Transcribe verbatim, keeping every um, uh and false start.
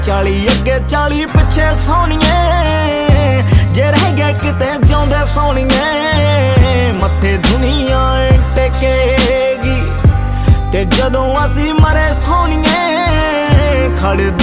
चाली अगे चाली पिछे सोनिए, जे रह गए किते जिउंदे सोनिए। मत्थे दुनिया टेकेगी ते जदों असी मरे सोनिए, खड़